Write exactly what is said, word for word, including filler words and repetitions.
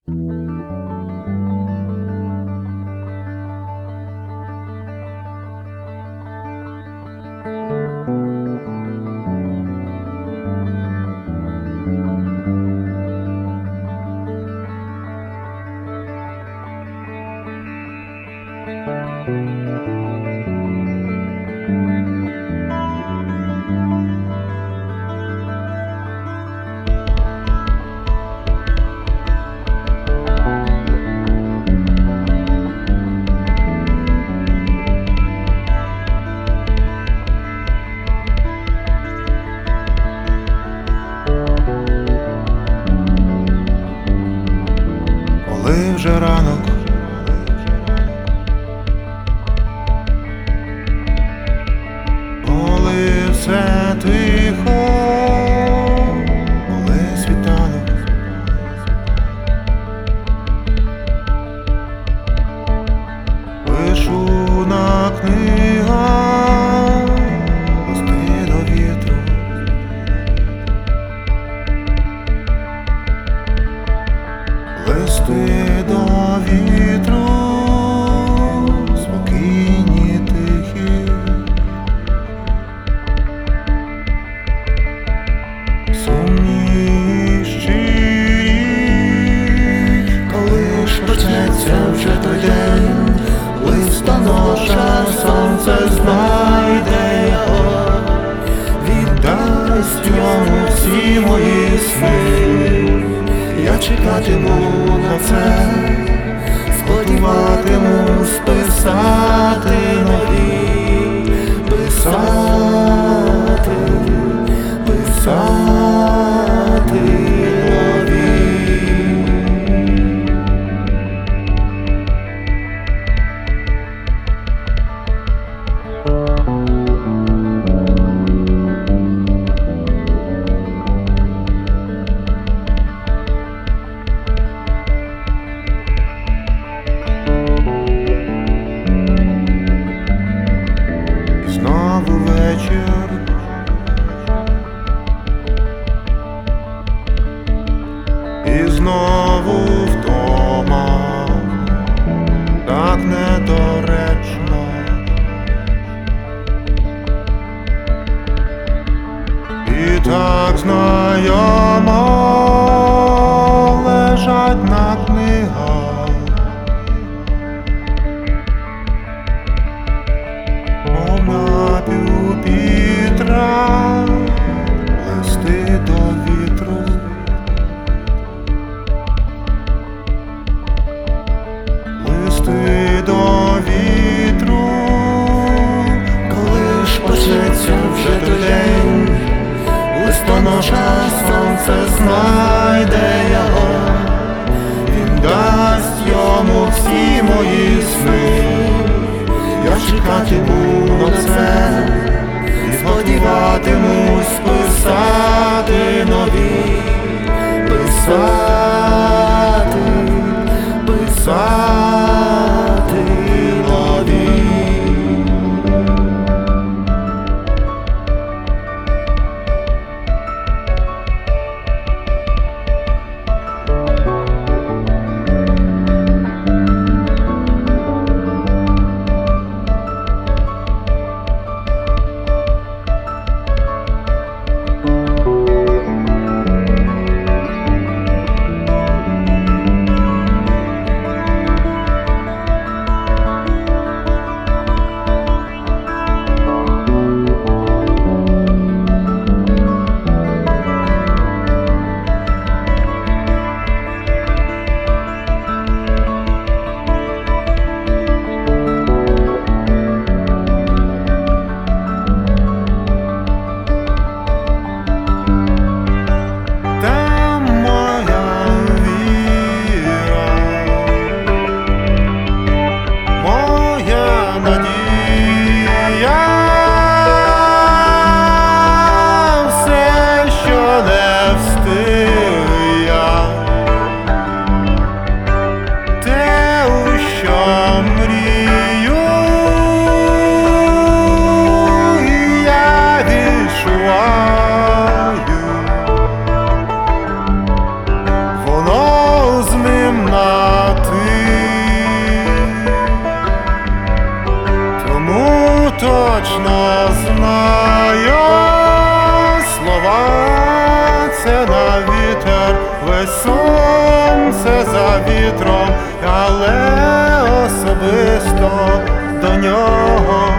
Коли вже ранок, коли все тихо, коли світанок, пишу на книгах листи до вітру, листи до вітру, спокійні, тихі, сумні, щирі. Коли ж почнеться вже той день, листоноша сонце знайде його, віддасть йому всі мої сни. Я чекатиму на це, сподіватимусь писати нові, писати, писати нові. Знову вечір, і знову вдома, так недоречно, і так знайомо лежать на книгах повна пюпітра, листи до вітру, листи до вітру. Коли ж почнеться вже той день, листоноша сонце знайде його, він дасть йому всі мої сни. Я чекатиму на це, і сподіватимусь писати нові, писати, писати нові. весь сонце за вітром, але особисто до нього